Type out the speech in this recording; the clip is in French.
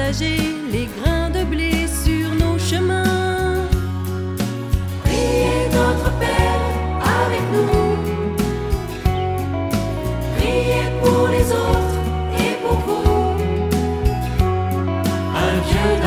partager les grains de blé sur nos chemins. Priez notre Père avec nous. Priez pour les autres et pour vous. Un Dieu